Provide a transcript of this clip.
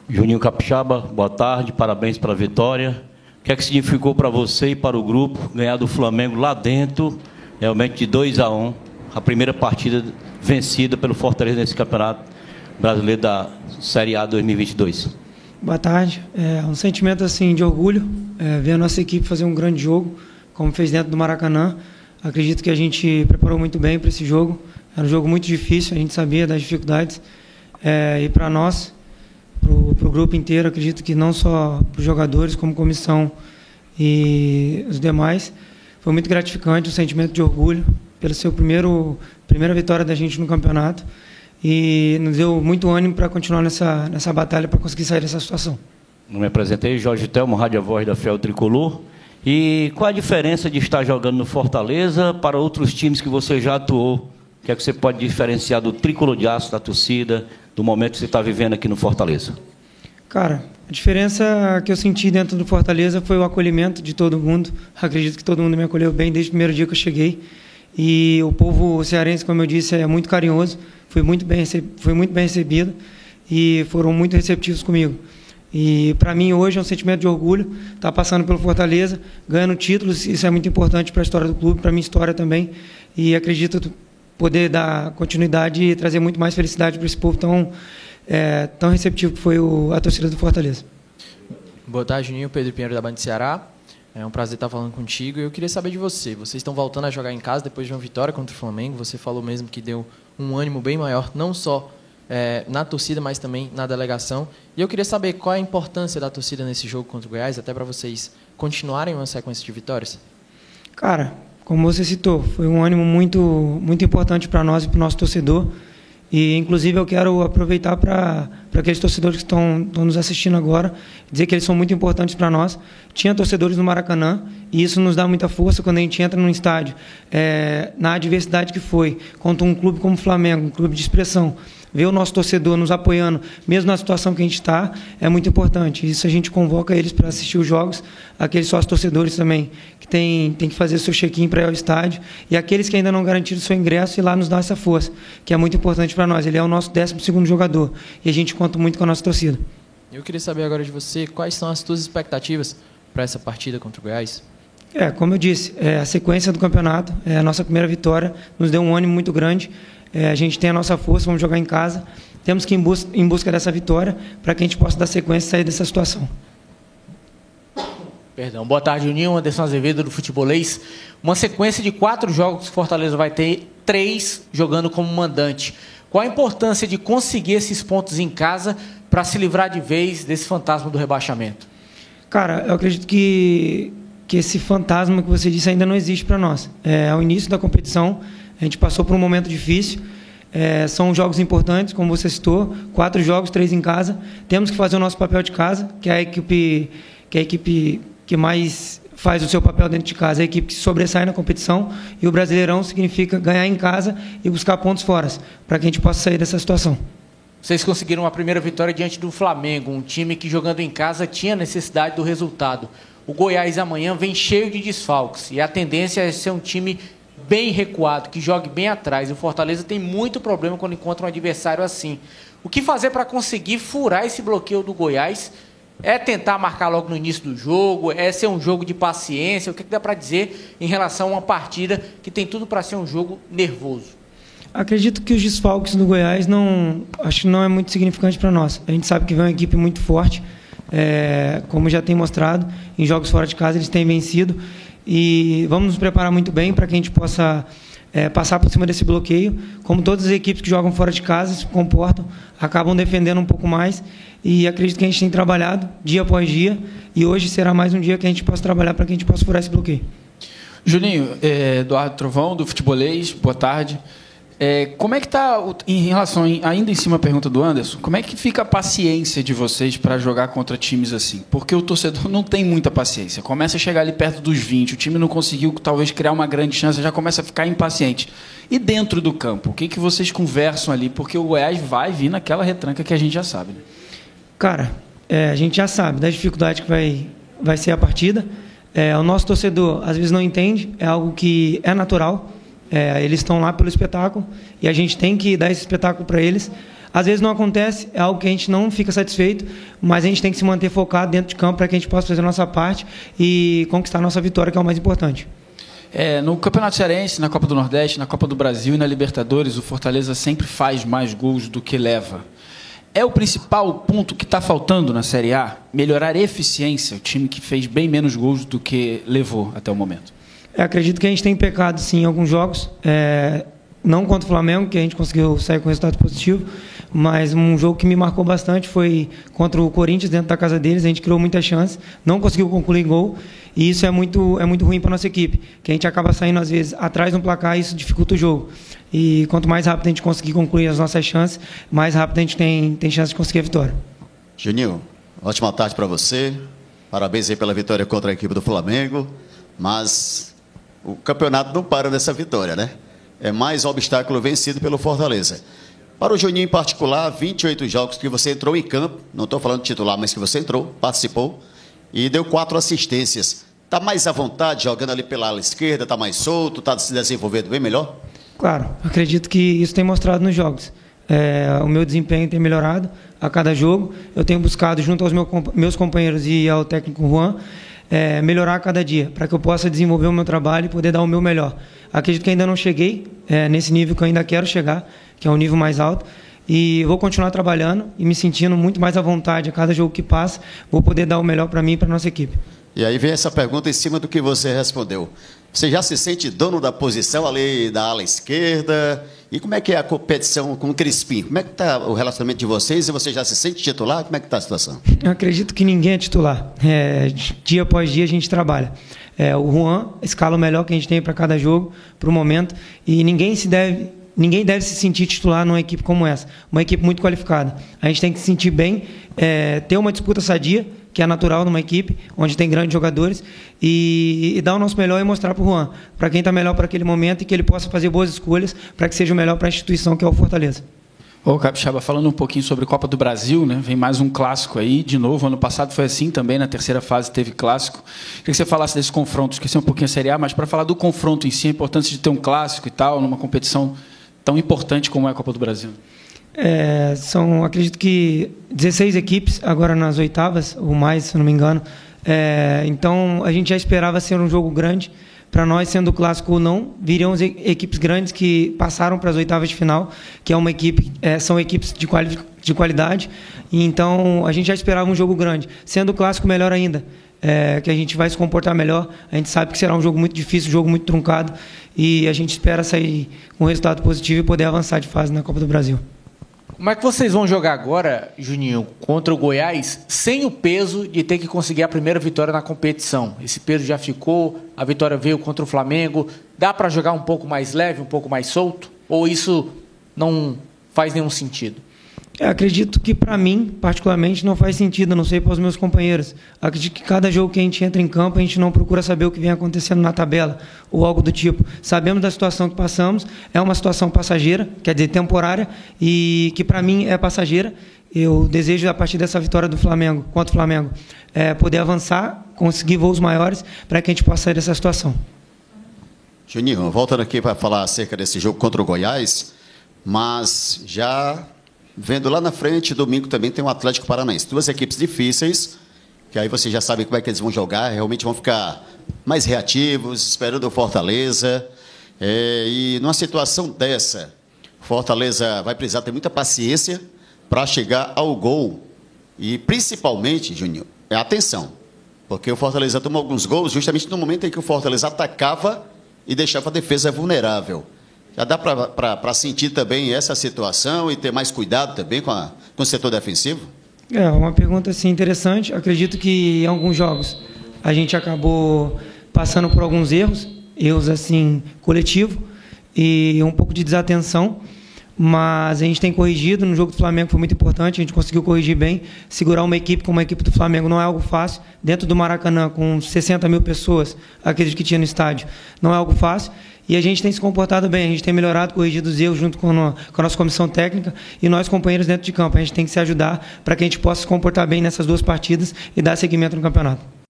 Juninho Capixaba, boa tarde, parabéns pela vitória. O que é que significou para você e para o grupo ganhar do Flamengo lá dentro, realmente de 2-1, a primeira partida vencida pelo Fortaleza nesse Campeonato Brasileiro da Série A 2022? Boa tarde. É um sentimento assim de orgulho, ver a nossa equipe fazer um grande jogo, como fez dentro do Maracanã. Acredito que a gente preparou muito bem para esse jogo. Era um jogo muito difícil, a gente sabia das dificuldades. E para nós, para o grupo inteiro, acredito que não só para os jogadores, como comissão e os demais, foi muito gratificante, um sentimento de orgulho pela primeira vitória da gente no campeonato, e nos deu muito ânimo para continuar nessa batalha para conseguir sair dessa situação. Me apresentei, Jorge Telmo, Rádio Voz da Fiel Tricolor. E qual a diferença de estar jogando no Fortaleza para outros times que você já atuou? O que é que você pode diferenciar do Tricolor de Aço, da torcida, do momento que você está vivendo aqui no Fortaleza? Cara, a diferença que eu senti dentro do Fortaleza foi o acolhimento de todo mundo. Acredito que todo mundo me acolheu bem desde o primeiro dia que eu cheguei. E o povo cearense, como eu disse, é muito carinhoso, foi muito bem recebido e foram muito receptivos comigo. E para mim hoje é um sentimento de orgulho estar passando pelo Fortaleza, ganhando títulos. Isso é muito importante para a história do clube, para a minha história também. E acredito poder dar continuidade e trazer muito mais felicidade para esse povo tão receptivo que foi a torcida do Fortaleza. Boa tarde, Juninho. Pedro Pinheiro, da Band Ceará. É um prazer estar falando contigo. Eu queria saber de você. Vocês estão voltando a jogar em casa depois de uma vitória contra o Flamengo. Você falou mesmo que deu um ânimo bem maior, não só na torcida, mas também na delegação. E eu queria saber qual é a importância da torcida nesse jogo contra o Goiás, até para vocês continuarem uma sequência de vitórias. Cara, como você citou, foi um ânimo muito, muito importante para nós e para o nosso torcedor. E, inclusive, eu quero aproveitar para aqueles torcedores que estão nos assistindo agora, dizer que eles são muito importantes para nós. Tinha torcedores no Maracanã, e isso nos dá muita força quando a gente entra num estádio, na adversidade que foi, contra um clube como o Flamengo, um clube de expressão. Ver o nosso torcedor nos apoiando, mesmo na situação que a gente está, é muito importante. Isso a gente convoca eles para assistir os jogos, aqueles sócios torcedores também, que tem que fazer o seu check-in para ir ao estádio, e aqueles que ainda não garantiram o seu ingresso, e lá nos dá essa força, que é muito importante para nós. Ele é o nosso 12º jogador, e a gente conta muito com a nossa torcida. Eu queria saber agora de você, quais são as suas expectativas para essa partida contra o Goiás? Como eu disse, a sequência do campeonato, a nossa primeira vitória, nos deu um ânimo muito grande. A gente tem a nossa força, vamos jogar em casa. Temos que ir em busca dessa vitória para que a gente possa dar sequência e sair dessa situação. Perdão. Boa tarde, Juninho. Anderson Azevedo, do Futebolês. Uma sequência de 4 jogos que o Fortaleza vai ter, 3 jogando como mandante. Qual a importância de conseguir esses pontos em casa para se livrar de vez desse fantasma do rebaixamento? Cara, eu acredito que esse fantasma que você disse ainda não existe para nós. Ao início da competição, a gente passou por um momento difícil. São jogos importantes, como você citou, 4 jogos, 3 em casa. Temos que fazer o nosso papel de casa, que é a equipe que mais faz o seu papel dentro de casa, a equipe que sobressai na competição, e o Brasileirão significa ganhar em casa e buscar pontos fora, para que a gente possa sair dessa situação. Vocês conseguiram uma primeira vitória diante do Flamengo, um time que jogando em casa tinha necessidade do resultado. O Goiás amanhã vem cheio de desfalques, e a tendência é ser um time bem recuado, que jogue bem atrás. O Fortaleza tem muito problema quando encontra um adversário assim. O que fazer para conseguir furar esse bloqueio do Goiás? É tentar marcar logo no início do jogo? É ser um jogo de paciência? O que dá para dizer em relação a uma partida que tem tudo para ser um jogo nervoso? Acredito que os desfalques do Goiás acho que não é muito significante para nós. A gente sabe que vem uma equipe muito forte, como já tem mostrado, em jogos fora de casa eles têm vencido. E vamos nos preparar muito bem para que a gente possa passar por cima desse bloqueio. Como todas as equipes que jogam fora de casa se comportam, acabam defendendo um pouco mais. E acredito que a gente tem trabalhado dia após dia. E hoje será mais um dia que a gente possa trabalhar para que a gente possa furar esse bloqueio. Juninho, Eduardo Trovão, do Futebolês, boa tarde. Como é que está, em relação, ainda em cima da pergunta do Anderson, como é que fica a paciência de vocês para jogar contra times assim? Porque o torcedor não tem muita paciência. Começa a chegar ali perto dos 20, o time não conseguiu talvez criar uma grande chance, já começa a ficar impaciente. E dentro do campo, o que vocês conversam ali? Porque o Goiás vai vir naquela retranca que a gente já sabe, né? Cara, a gente já sabe da dificuldade que vai ser a partida. O nosso torcedor às vezes não entende, é algo que é natural. Eles estão lá pelo espetáculo e a gente tem que dar esse espetáculo para eles. Às vezes não acontece, é algo que a gente não fica satisfeito, mas a gente tem que se manter focado dentro de campo para que a gente possa fazer a nossa parte e conquistar a nossa vitória, que é o mais importante. No Campeonato Cearense, na Copa do Nordeste, na Copa do Brasil e na Libertadores, o Fortaleza sempre faz mais gols do que leva. É o principal ponto que está faltando na Série A? Melhorar a eficiência, o time que fez bem menos gols do que levou até o momento. Acredito que a gente tem pecado, sim, em alguns jogos. Não contra o Flamengo, que a gente conseguiu sair com resultado positivo, mas um jogo que me marcou bastante foi contra o Corinthians, dentro da casa deles. A gente criou muitas chances, não conseguiu concluir gol, e isso é muito ruim para a nossa equipe, que a gente acaba saindo, às vezes, atrás no placar, e isso dificulta o jogo. E quanto mais rápido a gente conseguir concluir as nossas chances, mais rápido a gente tem chance de conseguir a vitória. Juninho, ótima tarde para você. Parabéns aí pela vitória contra a equipe do Flamengo, mas o campeonato não para nessa vitória, né? É mais um obstáculo vencido pelo Fortaleza. Para o Juninho em particular, 28 jogos que você entrou em campo, não estou falando de titular, mas que você entrou, participou, e deu 4 assistências. Está mais à vontade jogando ali pela ala esquerda, está mais solto, está se desenvolvendo bem melhor? Claro, acredito que isso tem mostrado nos jogos. O meu desempenho tem melhorado a cada jogo. Eu tenho buscado, junto aos meus companheiros e ao técnico Juan, melhorar a cada dia, para que eu possa desenvolver o meu trabalho e poder dar o meu melhor. Acredito que ainda não cheguei nesse nível que eu ainda quero chegar, que é um nível mais alto, e vou continuar trabalhando e me sentindo muito mais à vontade a cada jogo que passa. Vou poder dar o melhor para mim e para a nossa equipe. E aí vem essa pergunta em cima do que você respondeu. Você já se sente dono da posição ali da ala esquerda? E como é que é a competição com o Crispim? Como é que está o relacionamento de vocês? E você já se sente titular? Como é que está a situação? Eu acredito que ninguém é titular. Dia após dia a gente trabalha. O Juan escala o melhor que a gente tem para cada jogo, para o momento, e ninguém deve se sentir titular numa equipe como essa, uma equipe muito qualificada. A gente tem que se sentir bem, ter uma disputa sadia, que é natural numa equipe, onde tem grandes jogadores, e dar o nosso melhor e mostrar para o Juan, para quem está melhor para aquele momento, e que ele possa fazer boas escolhas para que seja o melhor para a instituição que é o Fortaleza. Ô, Capixaba, falando um pouquinho sobre Copa do Brasil, né? Vem mais um clássico aí, de novo. Ano passado foi assim também, na terceira fase teve clássico. Queria que você falasse desse confronto, esqueci um pouquinho a Série A, mas para falar do confronto em si, a importância de ter um clássico e tal, numa competição tão importante como é a Copa do Brasil. São, acredito que 16 equipes agora nas oitavas, ou mais, se não me engano. Então, a gente já esperava ser um jogo grande. Para nós, sendo clássico ou não, viriam equipes grandes que passaram para as oitavas de final, que é uma equipe, são equipes de qualidade. E então, a gente já esperava um jogo grande. Sendo clássico, melhor ainda, que a gente vai se comportar melhor. A gente sabe que será um jogo muito difícil, um jogo muito truncado, e a gente espera sair com um resultado positivo e poder avançar de fase na Copa do Brasil. Como é que vocês vão jogar agora, Juninho, contra o Goiás, sem o peso de ter que conseguir a primeira vitória na competição? Esse peso já ficou, a vitória veio contra o Flamengo. Dá para jogar um pouco mais leve, um pouco mais solto? Ou isso não faz nenhum sentido? Acredito que, para mim, particularmente, não faz sentido, não sei para os meus companheiros. Acredito que cada jogo que a gente entra em campo, a gente não procura saber o que vem acontecendo na tabela, ou algo do tipo. Sabemos da situação que passamos, é uma situação passageira, quer dizer, temporária, e que, para mim, é passageira. Eu desejo, a partir dessa vitória do Flamengo, contra o Flamengo, poder avançar, conseguir voos maiores, para que a gente possa sair dessa situação. Juninho, voltando aqui para falar acerca desse jogo contra o Goiás, mas já vendo lá na frente, domingo também tem o Atlético Paranaense. 2 equipes difíceis, que aí você já sabe como é que eles vão jogar, realmente vão ficar mais reativos, esperando o Fortaleza. E numa situação dessa, Fortaleza vai precisar ter muita paciência para chegar ao gol. E principalmente, Juninho, atenção, porque o Fortaleza tomou alguns gols justamente no momento em que o Fortaleza atacava e deixava a defesa vulnerável. Já dá para sentir também essa situação e ter mais cuidado também com o setor defensivo? Uma pergunta assim, interessante. Acredito que em alguns jogos a gente acabou passando por alguns erros assim, coletivo, e um pouco de desatenção, mas a gente tem corrigido. No jogo do Flamengo foi muito importante, a gente conseguiu corrigir bem. Segurar uma equipe como a equipe do Flamengo não é algo fácil. Dentro do Maracanã, com 60 mil pessoas, acredito que tinha no estádio, não é algo fácil. E a gente tem se comportado bem, a gente tem melhorado, corrigido os erros junto com a nossa comissão técnica e nós, companheiros, dentro de campo. A gente tem que se ajudar para que a gente possa se comportar bem nessas 2 partidas e dar seguimento no campeonato.